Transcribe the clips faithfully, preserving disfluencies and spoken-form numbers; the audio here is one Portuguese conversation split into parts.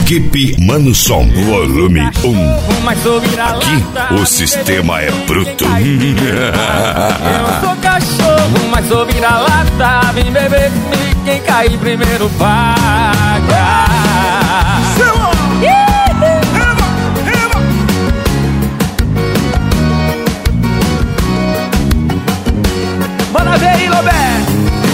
Equipe Mano Som, volume um. Aqui o sistema é bruto. Eu não sou cachorro, mas sou vira-lata. Vem beber comigo, quem cair primeiro paga. Manda ver aí, Loberto.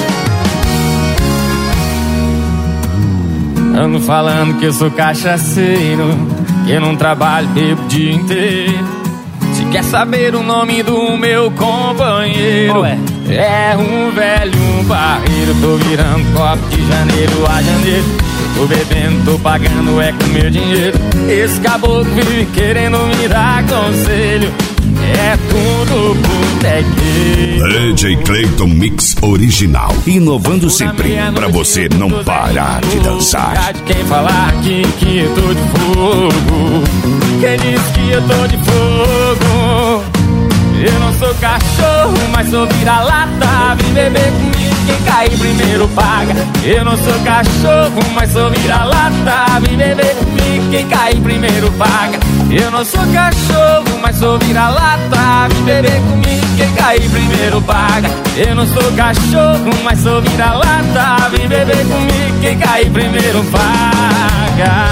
Ando falando que eu sou cachaceiro, que eu não trabalho, bebo o dia inteiro. Se quer saber o nome do meu companheiro, é, é um velho barreiro. Tô virando copo de janeiro a janeiro. Tô bebendo, tô pagando, é com meu dinheiro. Esse caboclo vive querendo me dar conselho. É tudo botequeiro. D J Clayton Mix original, inovando sempre pra você não parar de dançar. Quem falar aqui que eu tô de fogo, quem diz que eu tô de fogo. Eu não sou cachorro, mas sou vira-lata. Vem beber comigo, quem cair primeiro paga. Eu não sou cachorro, mas sou vira-lata. Vem beber comigo, quem cair primeiro paga. Eu não sou cachorro, mas sou vira-lata. Vem beber comigo, quem cair primeiro paga. Eu não sou cachorro, mas sou vira-lata. Vem beber comigo, quem cair primeiro paga.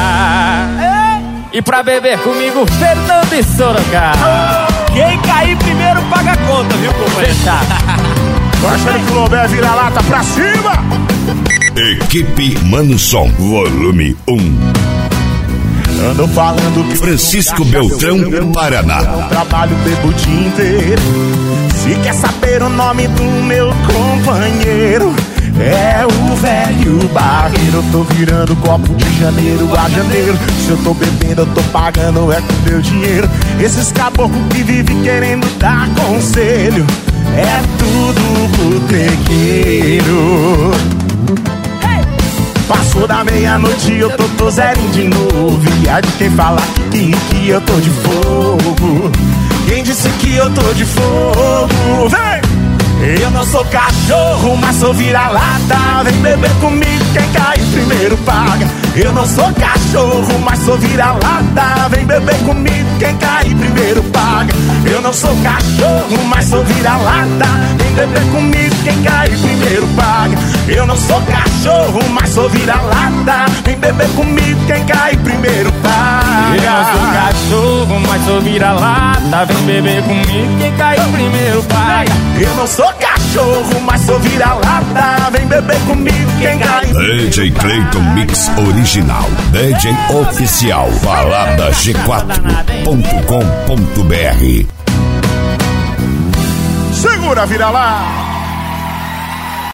E pra beber comigo, Fernando e Sorocaba. Quem cair primeiro paga a conta, viu, companheiro? Tô achando que o Lobé é vira-lata pra cima. Equipe Mano Som, volume um. Ando falando que Francisco Beltrão, Paraná. Eu trabalho, bebo o dia inteiro. Se quer saber o nome do meu companheiro, é o velho barreiro. Eu tô virando copo de janeiro a janeiro. Se eu tô bebendo, eu tô pagando, é com meu dinheiro. Esses caboclos que vivem querendo dar conselho, é tudo botequeiro. Passou da meia-noite e eu tô, tô zerinho de novo. E há de quem falar que, que eu tô de fogo. Quem disse que eu tô de fogo? Vem! Eu não sou cachorro, mas sou vira-lata. Vem beber comigo, quem cair primeiro paga. Eu não sou cachorro, mas sou vira-lata. Vem beber comigo, quem cair primeiro paga. Eu não sou cachorro, mas sou vira-lata. Vem beber comigo, quem cair primeiro paga. Eu não sou cachorro, mas sou vira-lata. Vem beber comigo, quem cair primeiro paga. Eu não sou cachorro, mas sou vira-lata. Vem beber comigo, quem cair primeiro paga. Eu não sou cachorro, mas sou vira-lata. Vem beber comigo, quem cair. D J Clayton Mix original, D J oficial, balada g quatro ponto com ponto b r. Segura, vira lá.